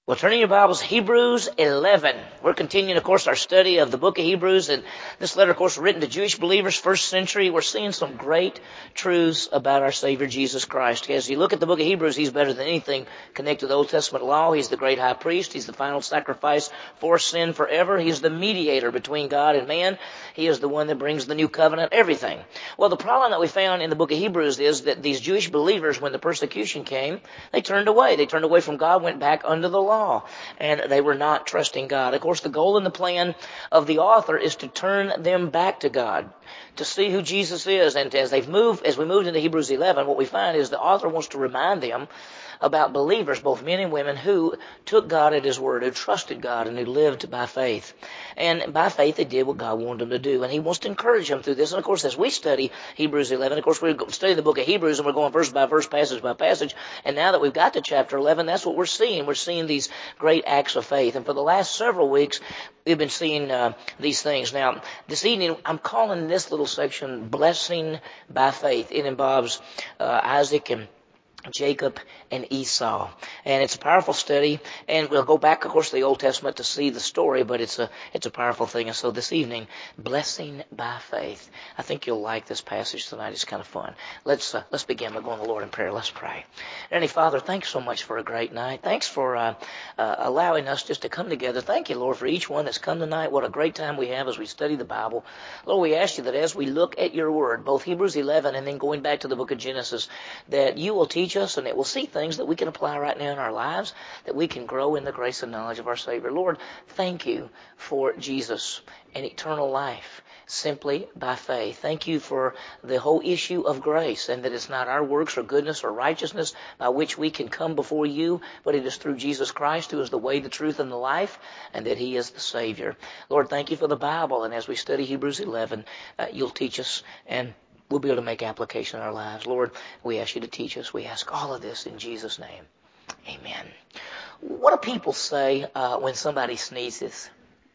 Well, turning your Bibles, Hebrews 11. We're continuing, of course, our study of the book of Hebrews. And this letter, of course, written to Jewish believers, first century. We're seeing some great truths about our Savior, Jesus Christ. As you look at the book of Hebrews, He's better than anything connected to the Old Testament law. He's the great high priest. He's the final sacrifice for sin forever. He's the mediator between God and man. He is the one that brings the new covenant, everything. Well, the problem that we found in the book of Hebrews is that these Jewish believers, when the persecution came, they turned away. They turned away from God, went back under the law. And they were not trusting God. Of course, the goal and the plan of the author is to turn them back to God, to see who Jesus is. And as we moved into Hebrews 11, what we find is the author wants to remind them about believers, both men and women, who took God at His word, who trusted God, and who lived by faith. And by faith, they did what God wanted them to do. And He wants to encourage them through this. And of course, as we study Hebrews 11, of course, we study the book of Hebrews, and we're going verse by verse, passage by passage. And now that we've got to chapter 11, that's what we're seeing. We're seeing these great acts of faith. And for the last several weeks, we've been seeing these things. Now, this evening, I'm calling this little section Blessing by Faith. It involves Isaac and Jacob and Esau. And it's a powerful study. And we'll go back, of course, to the Old Testament to see the story, but it's a powerful thing. And so this evening, blessing by faith. I think you'll like this passage tonight. It's kind of fun. Let's begin by going to the Lord in prayer. Let's pray. Heavenly Father, thanks so much for a great night. Thanks for allowing us just to come together. Thank you, Lord, for each one that's come tonight. What a great time we have as we study the Bible. Lord, we ask you that as we look at your word, both Hebrews 11 and then going back to the book of Genesis, that you will teach us and that we'll see things that we can apply right now in our lives, that we can grow in the grace and knowledge of our Savior. Lord, thank you for Jesus and eternal life simply by faith. Thank you for the whole issue of grace, and that it's not our works or goodness or righteousness by which we can come before you, but it is through Jesus Christ, who is the way, the truth, and the life, and that He is the Savior. Lord, thank you for the Bible, and as we study Hebrews 11, you'll teach us, and we'll be able to make application in our lives. Lord, we ask you to teach us. We ask all of this in Jesus' name. Amen. What do people say when somebody sneezes?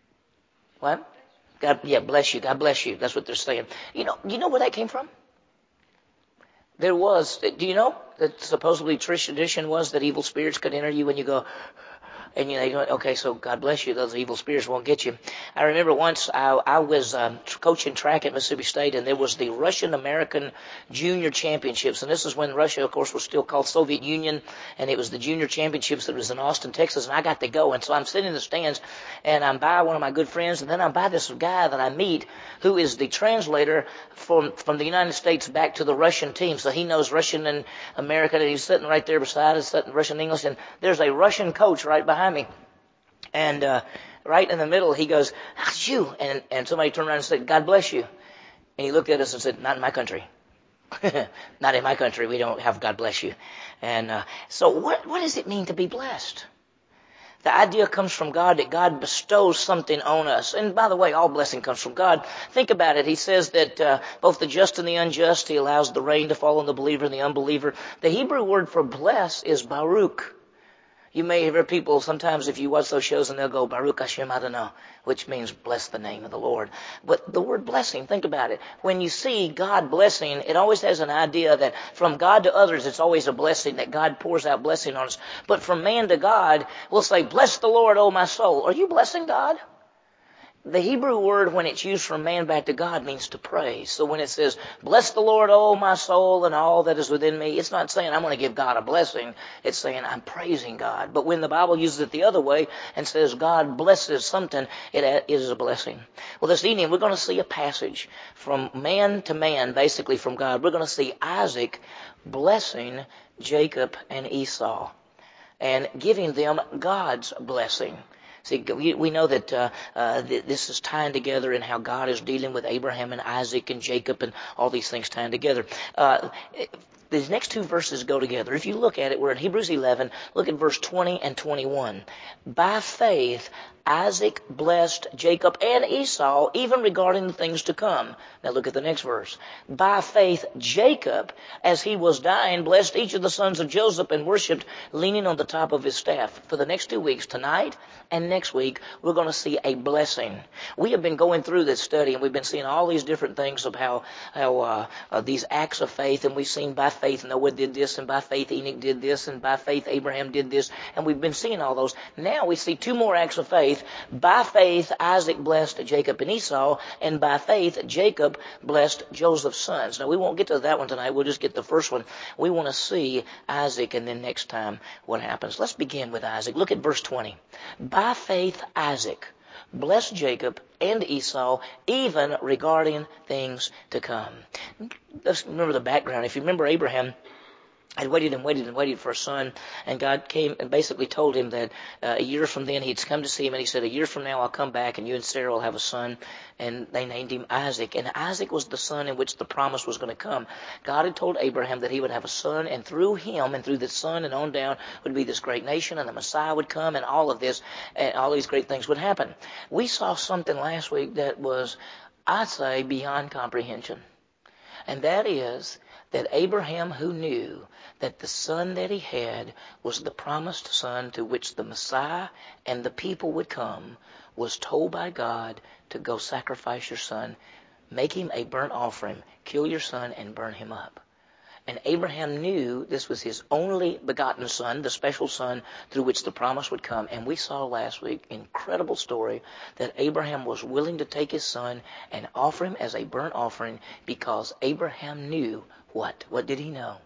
What? Bless you. God bless you. That's what they're saying. You know where that came from? Do you know that supposedly tradition was that evil spirits could enter you when you go, and they go, okay, so God bless you, those evil spirits won't get you. I remember once I was coaching track at Mississippi State, and there was the Russian-American Junior Championships. And this is when Russia, of course, was still called Soviet Union, and it was the Junior Championships that was in Austin, Texas, and I got to go. And so I'm sitting in the stands, and I'm by one of my good friends, and then I'm by this guy that I meet who is the translator from the United States back to the Russian team. So he knows Russian and American, and he's sitting right there beside us, sitting Russian and English, and there's a Russian coach right behind me. And right in the middle, he goes, "Achoo!" And somebody turned around and said, "God bless you." And he looked at us and said, "Not in my country." Not in my country. We don't have God bless you. And so what does it mean to be blessed? The idea comes from God, that God bestows something on us. And by the way, all blessing comes from God. Think about it. He says that both the just and the unjust, He allows the rain to fall on the believer and the unbeliever. The Hebrew word for bless is Baruch. You may hear people sometimes, if you watch those shows, and they'll go, Baruch Hashem Adonai, which means bless the name of the Lord. But the word blessing, think about it. When you see God blessing, it always has an idea that from God to others, it's always a blessing, that God pours out blessing on us. But from man to God, we'll say, bless the Lord, O my soul. Are you blessing God? The Hebrew word, when it's used from man back to God, means to praise. So when it says, bless the Lord, O my soul, and all that is within me, it's not saying I'm going to give God a blessing. It's saying I'm praising God. But when the Bible uses it the other way and says God blesses something, it is a blessing. Well, this evening we're going to see a passage from man to man, basically from God. We're going to see Isaac blessing Jacob and Esau and giving them God's blessing. See, we know that this is tying together in how God is dealing with Abraham and Isaac and Jacob and all these things tying together. These next two verses go together. If you look at it, we're in Hebrews 11. Look at verse 20 and 21. By faith, Isaac blessed Jacob and Esau, even regarding the things to come. Now look at the next verse. By faith, Jacob, as he was dying, blessed each of the sons of Joseph and worshipped, leaning on the top of his staff. For the next 2 weeks, tonight and next week, we're going to see a blessing. We have been going through this study, and we've been seeing all these different things of how these acts of faith, and we've seen by faith Noah did this, and by faith Enoch did this, and by faith Abraham did this, and we've been seeing all those. Now we see 2 more acts of faith. By faith, Isaac blessed Jacob and Esau, and by faith, Jacob blessed Joseph's sons. Now, we won't get to that one tonight. We'll just get the first one. We want to see Isaac, and then next time what happens. Let's begin with Isaac. Look at verse 20. By faith, Isaac blessed Jacob and Esau, even regarding things to come. Let's remember the background. If you remember, Abraham had waited and waited and waited for a son, and God came and basically told him that a year from then he'd come to see him, and he said, a year from now I'll come back and you and Sarah will have a son, and they named him Isaac. And Isaac was the son in which the promise was going to come. God had told Abraham that he would have a son, and through him and through the son and on down would be this great nation, and the Messiah would come, and all of this, and all these great things would happen. We saw something last week that was, I'd say, beyond comprehension. And that is that Abraham, who knew that the son that he had was the promised son to which the Messiah and the people would come, was told by God to go sacrifice your son, make him a burnt offering, kill your son, and burn him up. And Abraham knew this was his only begotten son, the special son through which the promise would come. And we saw last week, incredible story, that Abraham was willing to take his son and offer him as a burnt offering because Abraham knew what? What did he know?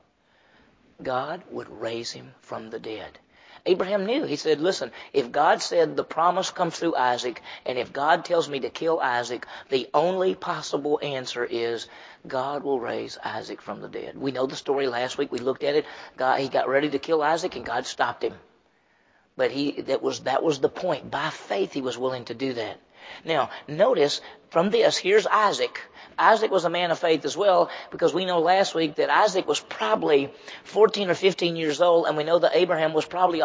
God would raise him from the dead. Abraham knew. He said, listen, if God said the promise comes through Isaac, and if God tells me to kill Isaac, the only possible answer is God will raise Isaac from the dead. We know the story last week. We looked at it. He got ready to kill Isaac, and God stopped him. But that was the point. By faith, he was willing to do that. Now, notice from this, here's Isaac. Isaac was a man of faith as well, because we know last week that Isaac was probably 14 or 15 years old, and we know that Abraham was probably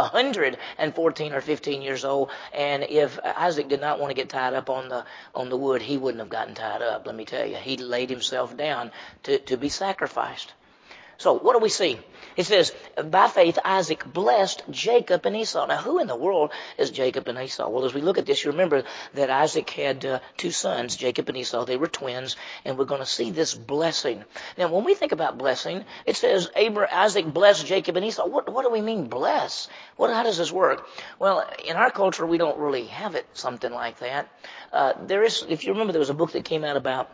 114 or 15 years old. And if Isaac did not want to get tied up on the wood, he wouldn't have gotten tied up, let me tell you. He laid himself down to be sacrificed. So what do we see? It says, by faith, Isaac blessed Jacob and Esau. Now, who in the world is Jacob and Esau? Well, as we look at this, you remember that Isaac had 2 sons, Jacob and Esau. They were twins, and we're going to see this blessing. Now, when we think about blessing, it says Isaac blessed Jacob and Esau. What do we mean bless? How does this work? Well, in our culture, we don't really have it something like that. If you remember, there was a book that came out about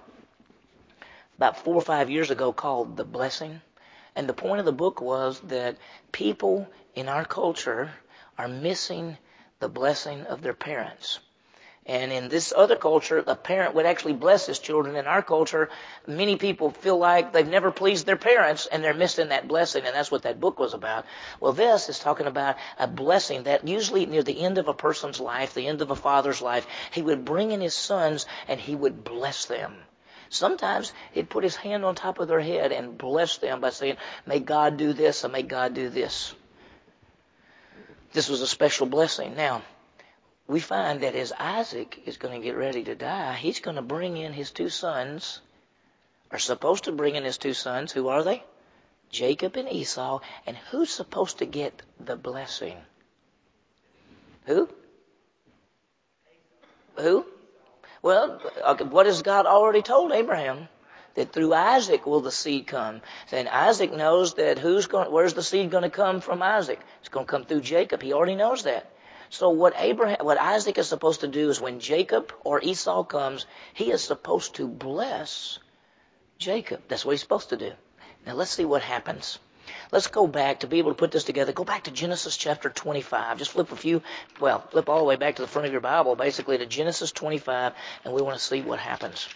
4 or 5 years ago called The Blessing. And the point of the book was that people in our culture are missing the blessing of their parents. And in this other culture, the parent would actually bless his children. In our culture, many people feel like they've never pleased their parents and they're missing that blessing. And that's what that book was about. Well, this is talking about a blessing that usually near the end of a person's life, the end of a father's life, he would bring in his sons and he would bless them. Sometimes he'd put his hand on top of their head and bless them by saying, may God do this and may God do this. This was a special blessing. Now, we find that as Isaac is going to get ready to die, he's going to bring in his 2 sons, are supposed to bring in his 2 sons. Who are they? Jacob and Esau. And who's supposed to get the blessing? Who? Well, what has God already told Abraham? That through Isaac will the seed come. And Isaac knows that where's the seed going to come from Isaac? It's going to come through Jacob. He already knows that. So what Isaac is supposed to do is when Jacob or Esau comes, he is supposed to bless Jacob. That's what he's supposed to do. Now let's see what happens. Let's go back to be able to put this together. Go back to Genesis chapter 25. Just flip all the way back to the front of your Bible, basically to Genesis 25, and we want to see what happens.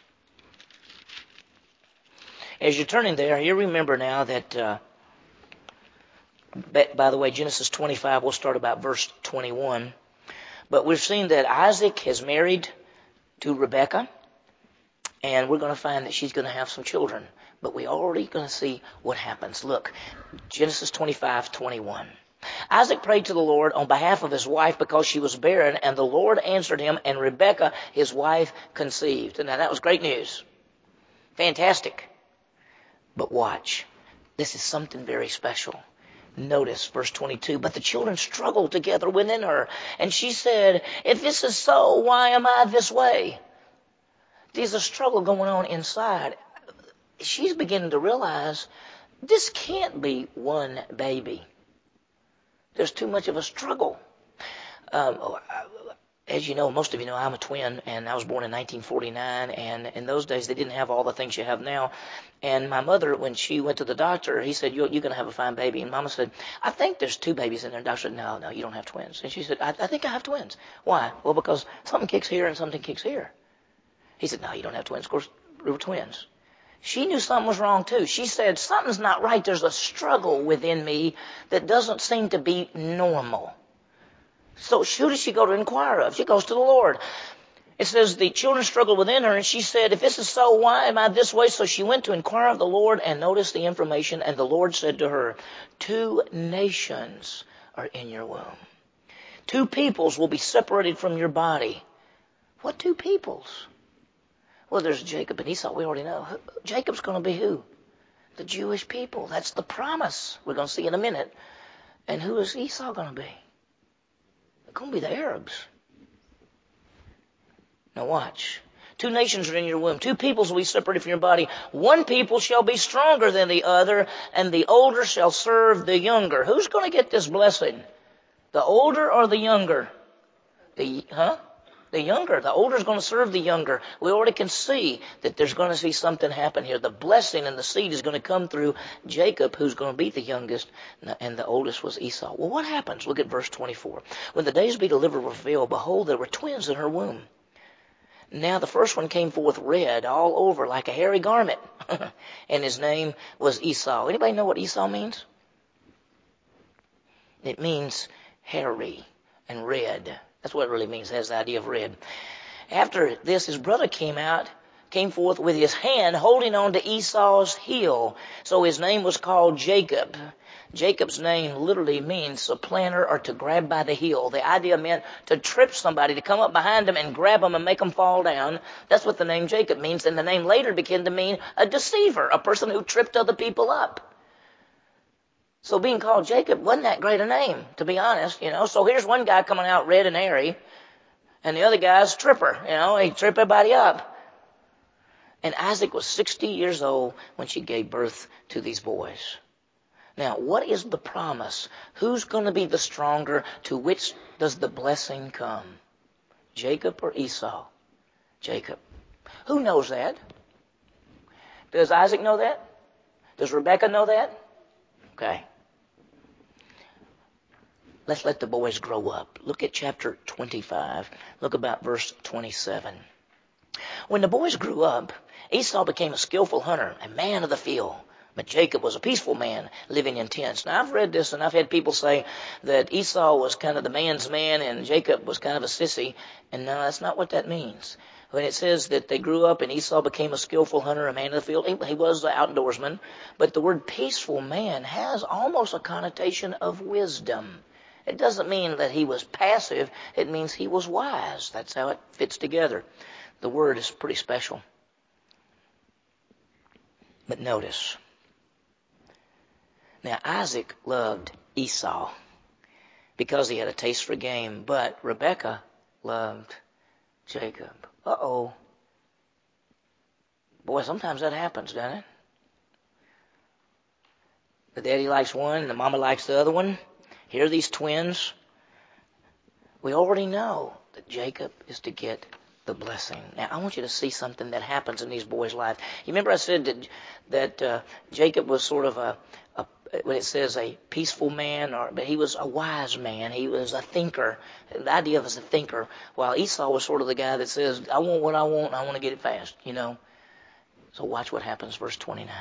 As you're turning there, you remember now that, by the way, Genesis 25, we'll start about verse 21. But we've seen that Isaac has married to Rebekah, and we're going to find that she's going to have some children. But we're already going to see what happens. Look, Genesis 25:21. Isaac prayed to the Lord on behalf of his wife because she was barren, and the Lord answered him, and Rebekah, his wife, conceived. Now that was great news. Fantastic. But watch. This is something very special. Notice verse 22. But the children struggled together within her. And she said, if this is so, why am I this way? There's a struggle going on inside. She's beginning to realize this can't be one baby. There's too much of a struggle. As you know, most of you know, I'm a twin, and I was born in 1949, and in those days they didn't have all the things you have now. And my mother, when she went to the doctor, he said, you're going to have a fine baby. And Mama said, I think there's two babies in there. And the doctor said, no, you don't have twins. And she said, I think I have twins. Why? Well, because something kicks here and something kicks here. He said, no, you don't have twins. Of course, we were twins. She knew something was wrong, too. She said, something's not right. There's a struggle within me that doesn't seem to be normal. So who does she go to inquire of? She goes to the Lord. It says the children struggled within her, and she said, if this is so, why am I this way? So she went to inquire of the Lord and noticed the information, and the Lord said to her, 2 nations are in your womb. 2 peoples will be separated from your body. What 2 peoples? Well, there's Jacob and Esau. We already know. Jacob's going to be who? The Jewish people. That's the promise we're going to see in a minute. And who is Esau going to be? They're going to be the Arabs. Now watch. 2 nations are in your womb. 2 peoples will be separated from your body. 1 people shall be stronger than the other, and the older shall serve the younger. Who's going to get this blessing? The older or the younger? The younger. The older is going to serve the younger. We already can see that there's going to be something happen here. The blessing and the seed is going to come through Jacob, who's going to be the youngest, and the oldest was Esau. Well, what happens? Look at verse 24. When the days to be delivered were fulfilled, behold, there were twins in her womb. Now the first one came forth red all over like a hairy garment, and his name was Esau. Anybody know what Esau means? It means hairy and red. That's what it really means. It has the idea of red. After this, his brother came forth with his hand holding on to Esau's heel. So his name was called Jacob. Jacob's name literally means supplanter or to grab by the heel. The idea meant to trip somebody, to come up behind them and grab them and make them fall down. That's what the name Jacob means. And the name later began to mean a deceiver, a person who tripped other people up. So being called Jacob wasn't that great a name, to be honest, So here's one guy coming out red and hairy, and the other guy's tripper, he tripped everybody up. And Isaac was 60 years old when she gave birth to these boys. Now, what is the promise? Who's going to be the stronger? To which does the blessing come? Jacob or Esau? Jacob. Who knows that? Does Isaac know that? Does Rebekah know that? Okay. Let's let the boys grow up. Look at chapter 25. Look about verse 27. When the boys grew up, Esau became a skillful hunter, a man of the field. But Jacob was a peaceful man living in tents. Now, I've read this, and I've had people say that Esau was kind of the man's man and Jacob was kind of a sissy. And no, that's not what that means. When it says that they grew up and Esau became a skillful hunter, a man of the field, he was the outdoorsman. But the word peaceful man has almost a connotation of wisdom. It doesn't mean that he was passive. It means he was wise. That's how it fits together. The word is pretty special. But notice. Now, Isaac loved Esau because he had a taste for game, but Rebekah loved Jacob. Uh-oh. Boy, sometimes that happens, doesn't it? The daddy likes one and the mama likes the other one. Here are these twins. We already know that Jacob is to get the blessing. Now, I want you to see something that happens in these boys' lives. You remember I said that Jacob was sort of when it says a peaceful man, but he was a wise man. He was a thinker. The idea of us a thinker. While Esau was sort of the guy that says, I want what I want and I want to get it fast, So watch what happens, verse 29.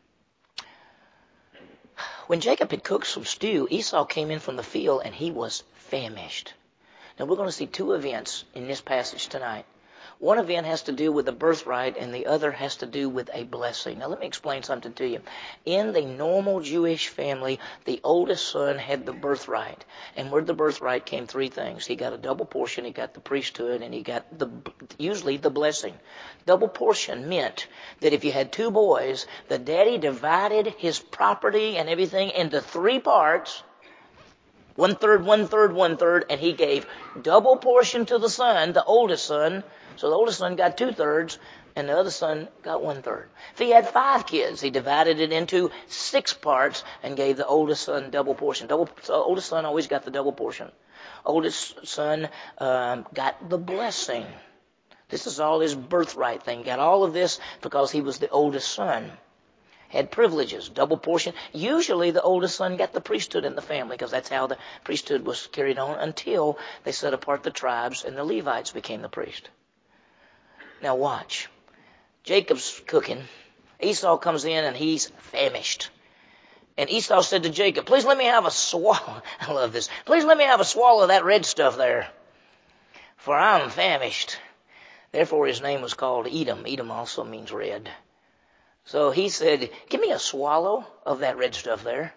When Jacob had cooked some stew, Esau came in from the field and he was famished. Now we're going to see 2 events in this passage tonight. One event has to do with the birthright and the other has to do with a blessing. Now let me explain something to you. In the normal Jewish family, the oldest son had the birthright. And with the birthright came three things. He got a double portion, he got the priesthood, and he got usually the blessing. Double portion meant that if you had two boys, the daddy divided his property and everything into three parts. 1/3, 1/3, 1/3, and he gave double portion to the son, the oldest son. So the oldest son got 2/3, and the other son got 1/3. If he had 5 kids, he divided it into 6 parts and gave the oldest son double portion. So the oldest son always got the double portion. Oldest son got the blessing. This is all his birthright thing. Got all of this because he was the oldest son. Had privileges, double portion. Usually the oldest son got the priesthood in the family because that's how the priesthood was carried on until they set apart the tribes and the Levites became the priest. Now watch. Jacob's cooking. Esau comes in and he's famished. And Esau said to Jacob, please let me have a swallow. I love this. Please let me have a swallow of that red stuff there. For I am famished. Therefore his name was called Edom. Edom also means red. So he said, give me a swallow of that red stuff there.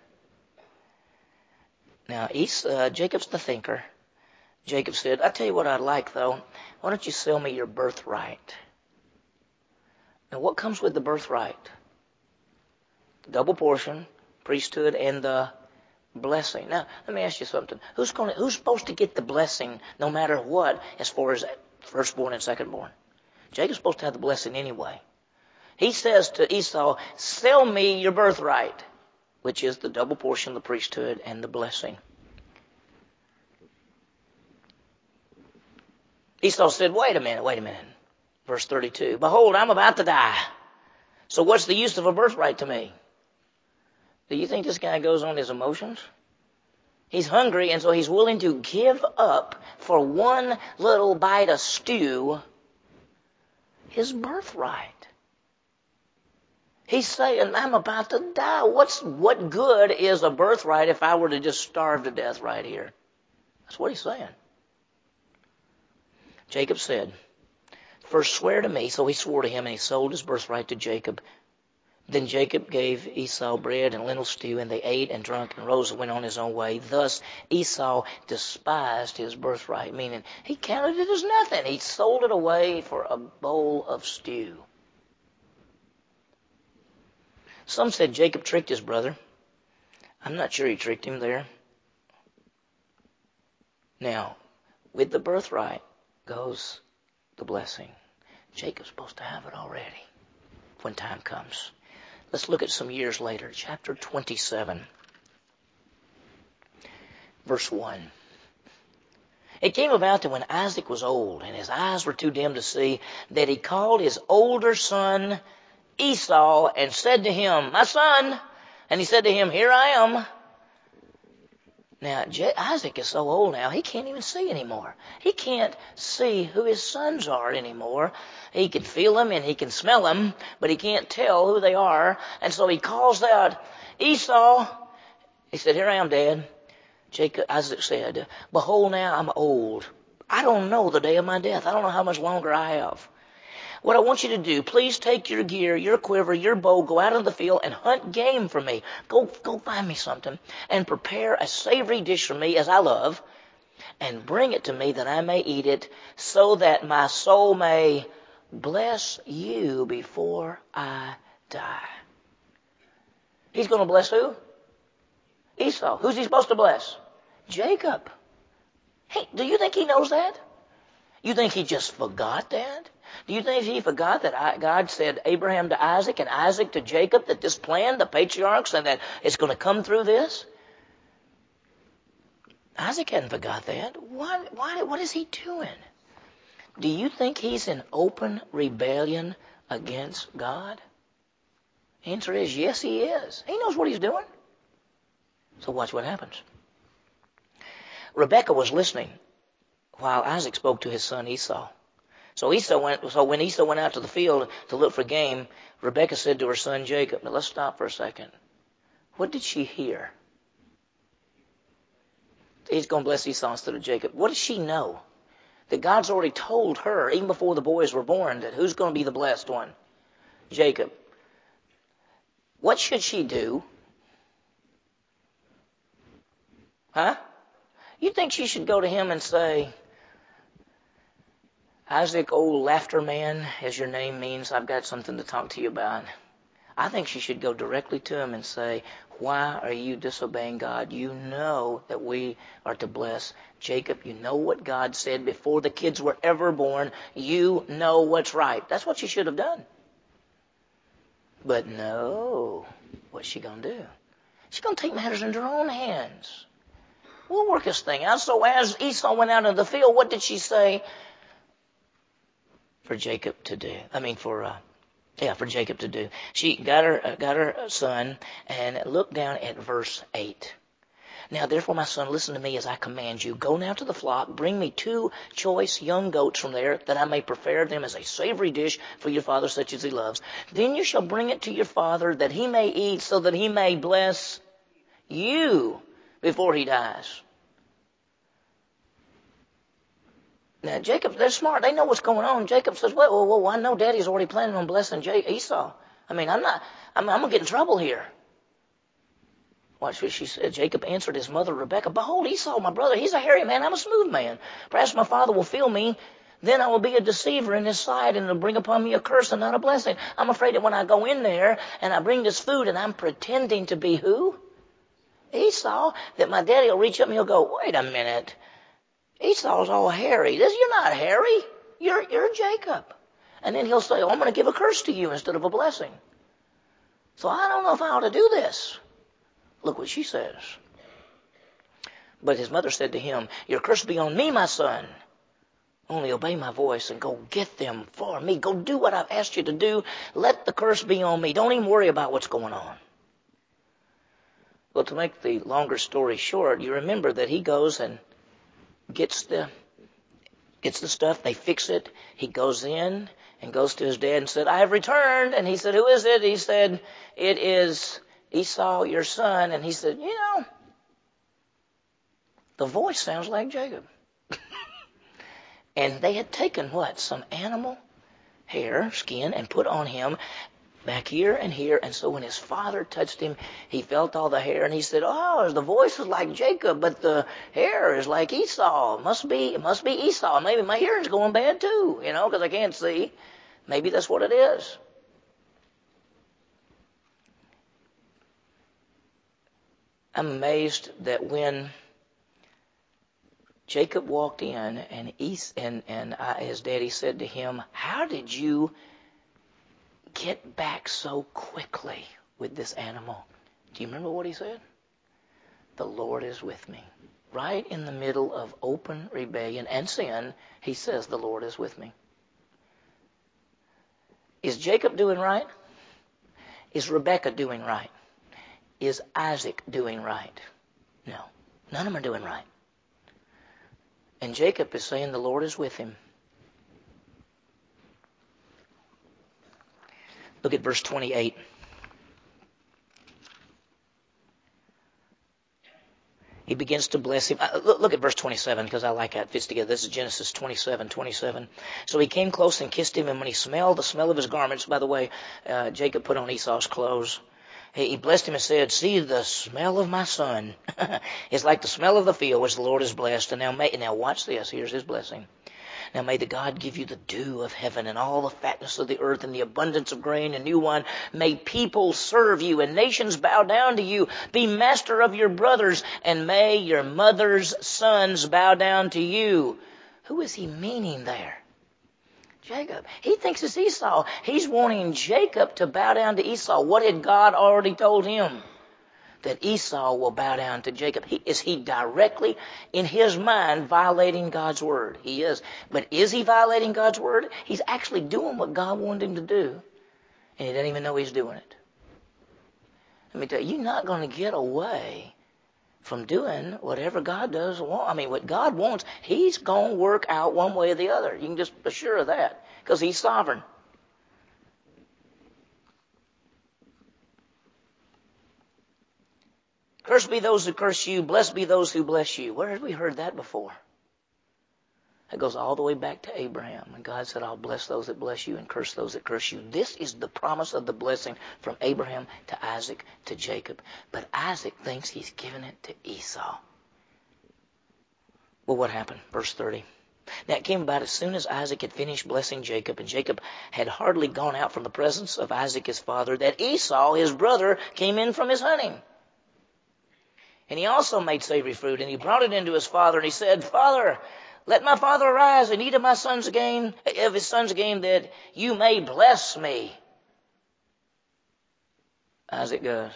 Now, Jacob's the thinker. Jacob said, I'll tell you what I'd like, though. Why don't you sell me your birthright? Now, what comes with the birthright? The double portion, priesthood, and the blessing. Now, let me ask you something. Who's supposed to get the blessing no matter what as far as firstborn and secondborn? Jacob's supposed to have the blessing anyway. He says to Esau, sell me your birthright, which is the double portion, the priesthood, and the blessing. Esau said, wait a minute. Verse 32, behold, I'm about to die. So what's the use of a birthright to me? Do you think this guy goes on his emotions? He's hungry, and so he's willing to give up for one little bite of stew his birthright. He's saying, I'm about to die. What good is a birthright if I were to just starve to death right here? That's what he's saying. Jacob said, first swear to me. So he swore to him and he sold his birthright to Jacob. Then Jacob gave Esau bread and lentil stew, and they ate and drank and rose and went on his own way. Thus Esau despised his birthright, meaning he counted it as nothing. He sold it away for a bowl of stew. Some said Jacob tricked his brother. I'm not sure he tricked him there. Now, with the birthright goes the blessing. Jacob's supposed to have it already when time comes. Let's look at some years later. Chapter 27, verse 1. It came about that when Isaac was old and his eyes were too dim to see, that he called his older son Esau and said to him, my son. And he said to him, here I am. Now, Isaac is so old now, he can't even see anymore. He can't see who his sons are anymore. He can feel them and he can smell them, but he can't tell who they are. And so he calls out, Esau. He said, here I am, Dad. Isaac said, behold, now I'm old. I don't know the day of my death. I don't know how much longer I have. What I want you to do, please take your gear, your quiver, your bow, go out into the field and hunt game for me. Go find me something and prepare a savory dish for me as I love and bring it to me that I may eat it so that my soul may bless you before I die. He's going to bless who? Esau. Who's he supposed to bless? Jacob. Hey, do you think he knows that? You think he just forgot that? Do you think he forgot that God said Abraham to Isaac and Isaac to Jacob, that this plan, the patriarchs, and that it's going to come through this? Isaac hadn't forgot that. What is he doing? Do you think he's in open rebellion against God? Answer is yes, he is. He knows what he's doing. So watch what happens. Rebekah was listening while Isaac spoke to his son Esau. So when Esau went out to the field to look for game, Rebekah said to her son Jacob, now let's stop for a second. What did she hear? He's going to bless Esau instead of Jacob. What did she know? that God's already told her, even before the boys were born, that who's going to be the blessed one? Jacob. What should she do? Huh? You think she should go to him and say, Isaac, old laughter man, as your name means, I've got something to talk to you about. I think she should go directly to him and say, why are you disobeying God? You know that we are to bless Jacob. You know what God said before the kids were ever born. You know what's right. That's what she should have done. But no, what's she going to do? She's going to take matters into her own hands. We'll work this thing out. So as Esau went out into the field, what did she say for Jacob to do? For Jacob to do. She got her son and looked down at verse 8. Now, therefore, my son, listen to me as I command you. Go now to the flock, bring me 2 choice young goats from there, that I may prepare them as a savory dish for your father, such as he loves. Then you shall bring it to your father, that he may eat, so that he may bless you before he dies. Now, Jacob, they're smart. They know what's going on. Jacob says, whoa, I know Daddy's already planning on blessing Esau. I'm going to get in trouble here. Watch what she said. Jacob answered his mother, Rebekah, behold, Esau, my brother, he's a hairy man. I'm a smooth man. Perhaps my father will feel me. Then I will be a deceiver in his sight, and it'll bring upon me a curse and not a blessing. I'm afraid that when I go in there and I bring this food and I'm pretending to be who? Esau, that my daddy will reach up and he'll go, wait a minute. Esau's all hairy. You're not hairy. You're Jacob. And then he'll say, I'm going to give a curse to you instead of a blessing. So I don't know if I ought to do this. Look what she says. But his mother said to him, your curse be on me, my son. Only obey my voice and go get them for me. Go do what I've asked you to do. Let the curse be on me. Don't even worry about what's going on. Well, to make the longer story short, you remember that he goes and gets the stuff. They fix it. He goes in and goes to his dad and said, I have returned. And he said, who is it? He said, it is Esau, your son. And he said, the voice sounds like Jacob. And they had taken what? Some animal hair, skin, and put on him back here and here. And so when his father touched him, he felt all the hair. And he said, the voice is like Jacob, but the hair is like Esau. It must be Esau. Maybe my hearing's going bad too, because I can't see. Maybe that's what it is. I'm amazed that when Jacob walked in and his daddy said to him, how did you get back so quickly with this animal? Do you remember what he said? The Lord is with me. Right in the middle of open rebellion and sin, he says, the Lord is with me. Is Jacob doing right? Is Rebekah doing right? Is Isaac doing right? No. None of them are doing right. And Jacob is saying the Lord is with him. Look at verse 28. He begins to bless him. Look at verse 27 because I like how it fits together. This is Genesis 27:27. So he came close and kissed him, and when he smelled the smell of his garments, by the way, Jacob put on Esau's clothes. He blessed him and said, see, the smell of my son is like the smell of the field which the Lord has blessed. And now watch this. Here's his blessing. Now may the God give you the dew of heaven and all the fatness of the earth and the abundance of grain and new wine. May people serve you and nations bow down to you. Be master of your brothers, and may your mother's sons bow down to you. Who is he meaning there? Jacob. He thinks it's Esau. He's wanting Jacob to bow down to Esau. What had God already told him? That Esau will bow down to Jacob. Is he directly, in his mind, violating God's word? He is. But is he violating God's word? He's actually doing what God wanted him to do, and he doesn't even know he's doing it. Let me tell you, you're not going to get away from doing whatever God does want. What God wants, he's going to work out one way or the other. You can just be sure of that, because he's sovereign. Cursed be those who curse you. Blessed be those who bless you. Where have we heard that before? It goes all the way back to Abraham. And God said, I'll bless those that bless you and curse those that curse you. This is the promise of the blessing from Abraham to Isaac to Jacob. But Isaac thinks he's given it to Esau. Well, what happened? Verse 30. Now it came about as soon as Isaac had finished blessing Jacob, and Jacob had hardly gone out from the presence of Isaac his father, that Esau, his brother, came in from his hunting. And he also made savory fruit, and he brought it into his father, and he said, Father, let my father arise and eat of his son's game, that you may bless me. Isaac goes,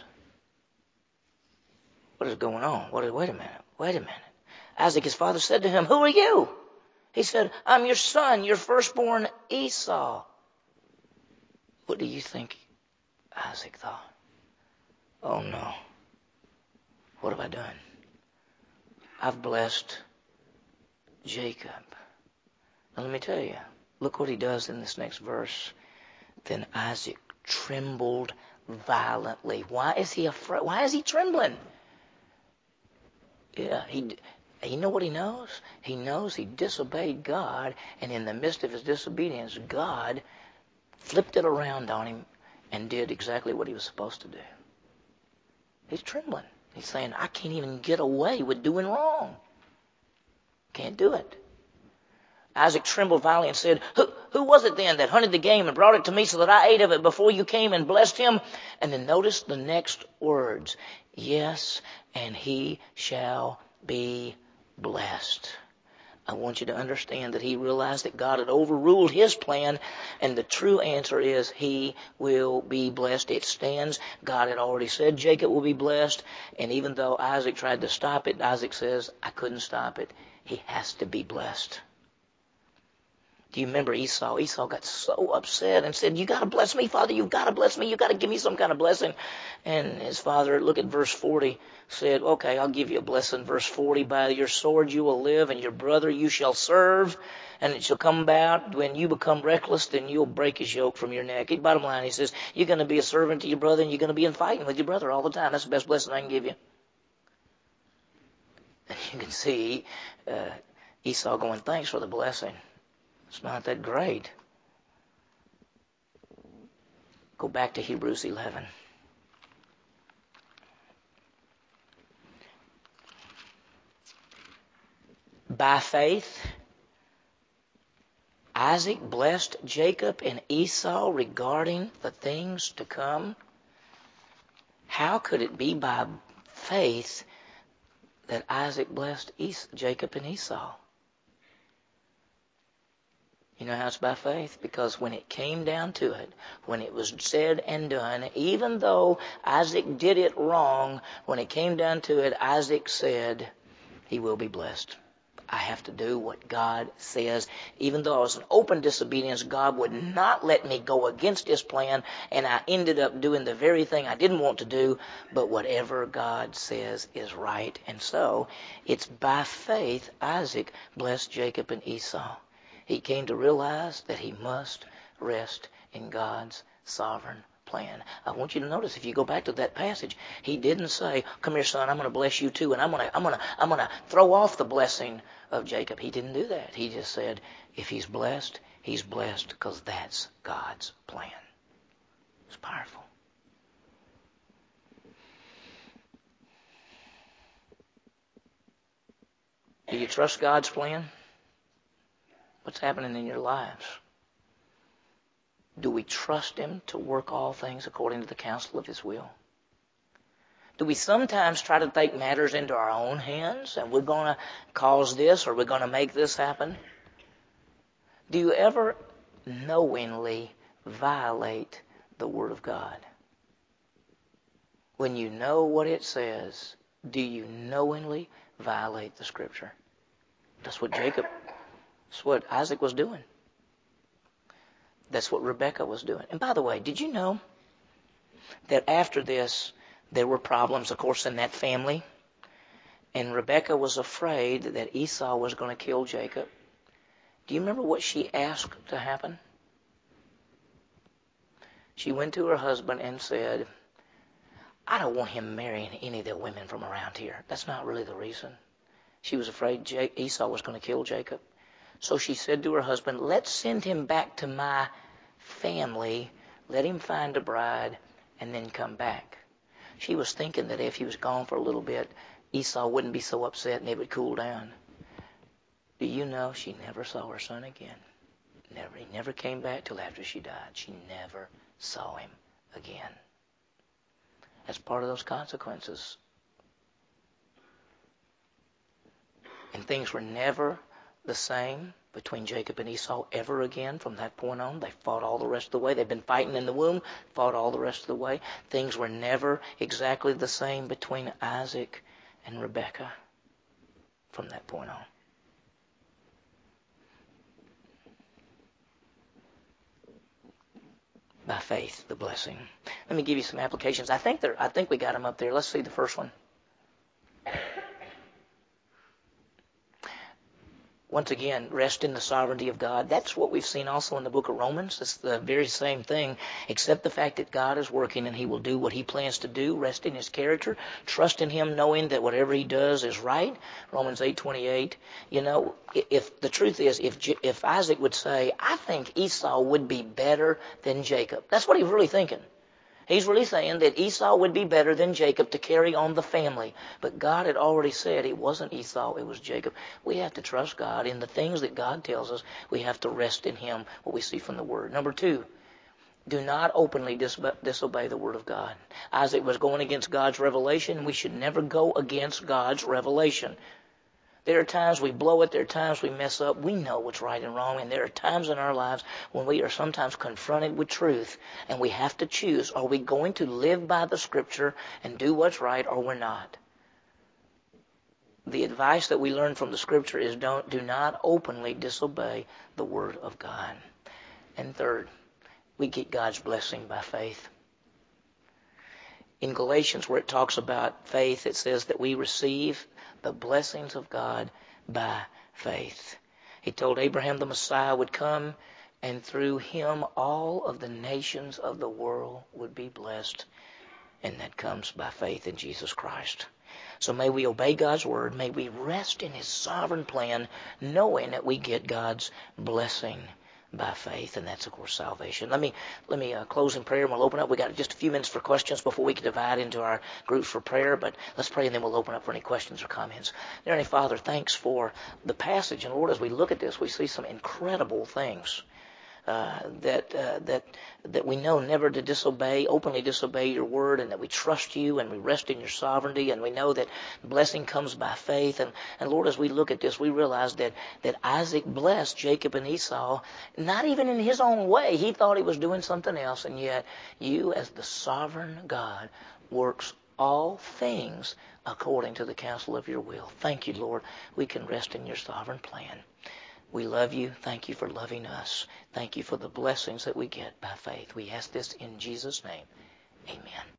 what is going on? Wait a minute. Isaac, his father, said to him, who are you? He said, I'm your son, your firstborn Esau. What do you think Isaac thought? Oh no. What have I done? I've blessed Jacob. Now let me tell you, look what he does in this next verse. Then Isaac trembled violently. Why is he afraid? Why is he trembling? Yeah, you know what he knows? He knows he disobeyed God, and in the midst of his disobedience, God flipped it around on him and did exactly what he was supposed to do. He's trembling. He's saying, I can't even get away with doing wrong. Can't do it. Isaac trembled violently and said, Who was it then that hunted the game and brought it to me so that I ate of it before you came and blessed him? And then notice the next words. Yes, and he shall be blessed. I want you to understand that he realized that God had overruled his plan, and the true answer is he will be blessed. It stands. God had already said Jacob will be blessed, and even though Isaac tried to stop it, Isaac says, I couldn't stop it. He has to be blessed. Do you remember Esau? Esau got so upset and said, you got to bless me, Father. You've got to bless me. You've got to give me some kind of blessing. And his father, look at verse 40, said, okay, I'll give you a blessing. Verse 40, by your sword you will live, and your brother you shall serve. And it shall come about when you become reckless, then you'll break his yoke from your neck. Bottom line, he says, you're going to be a servant to your brother, and you're going to be in fighting with your brother all the time. That's the best blessing I can give you. And you can see Esau going, thanks for the blessing. It's not that great. Go back to Hebrews 11. By faith, Isaac blessed Jacob and Esau regarding the things to come. How could it be by faith that Isaac blessed Jacob and Esau? You know how it's by faith? Because when it came down to it, when it was said and done, even though Isaac did it wrong, when it came down to it, Isaac said, he will be blessed. I have to do what God says. Even though I was in open disobedience, God would not let me go against his plan, and I ended up doing the very thing I didn't want to do, but whatever God says is right. And so, it's by faith Isaac blessed Jacob and Esau. He came to realize that he must rest in God's sovereign plan. I want you to notice, if you go back to that passage, he didn't say, come here, son, I'm going to bless you too, and I'm going to throw off the blessing of Jacob. He didn't do that. He just said, if he's blessed because that's God's plan. It's powerful. Do you trust God's plan? What's happening in your lives? Do we trust him to work all things according to the counsel of his will? Do we sometimes try to take matters into our own hands and we're going to cause this or we're going to make this happen? Do you ever knowingly violate the Word of God? When you know what it says, do you knowingly violate the Scripture? That's what Isaac was doing. That's what Rebekah was doing. And by the way, did you know that after this, there were problems, of course, in that family? And Rebekah was afraid that Esau was going to kill Jacob. Do you remember what she asked to happen? She went to her husband and said, I don't want him marrying any of the women from around here. That's not really the reason. She was afraid Esau was going to kill Jacob. So she said to her husband, let's send him back to my family. Let him find a bride and then come back. She was thinking that if he was gone for a little bit, Esau wouldn't be so upset and it would cool down. Do you know she never saw her son again? Never. He never came back till after she died. She never saw him again. That's part of those consequences. And things were never the same between Jacob and Esau ever again from that point on. They fought all the rest of the way. They've been fighting in the womb, fought all the rest of the way. Things were never exactly the same between Isaac and Rebekah from that point on. By faith, the blessing. Let me give you some applications. I think we got them up there. Let's see the first one. Once again, rest in the sovereignty of God. That's what we've seen also in the book of Romans. It's the very same thing, except the fact that God is working and He will do what He plans to do. Rest in His character. Trust in Him, knowing that whatever He does is right. Romans 8:28. You know, if the truth is, if Isaac would say, I think Esau would be better than Jacob. That's what he's really thinking. He's really saying that Esau would be better than Jacob to carry on the family. But God had already said it wasn't Esau, it was Jacob. We have to trust God in the things that God tells us. We have to rest in Him, what we see from the Word. Number 2, do not openly disobey the Word of God. Isaac was going against God's revelation. We should never go against God's revelation. There are times we blow it. There are times we mess up. We know what's right and wrong. And there are times in our lives when we are sometimes confronted with truth. And we have to choose. Are we going to live by the Scripture and do what's right, or we're not? The advice that we learn from the Scripture is do not openly disobey the Word of God. And third, we get God's blessing by faith. In Galatians, where it talks about faith, it says that we receive the blessings of God by faith. He told Abraham the Messiah would come, and through him all of the nations of the world would be blessed. And that comes by faith in Jesus Christ. So may we obey God's word. May we rest in His sovereign plan, knowing that we get God's blessing by faith, and that's, of course, salvation. Let me close in prayer, and we'll open up. We got just a few minutes for questions before we can divide into our groups for prayer, but let's pray, and then we'll open up for any questions or comments. Dear Heavenly Father, thanks for the passage, and Lord, as we look at this, we see some incredible things that we know never to openly disobey your word, and that we trust you and we rest in your sovereignty, and we know that blessing comes by faith. And Lord, as we look at this, we realize that Isaac blessed Jacob and Esau, not even in his own way. He thought he was doing something else, and yet you, as the sovereign God, works all things according to the counsel of your will. Thank you, Lord. We can rest in your sovereign plan. We love you. Thank you for loving us. Thank you for the blessings that we get by faith. We ask this in Jesus' name. Amen.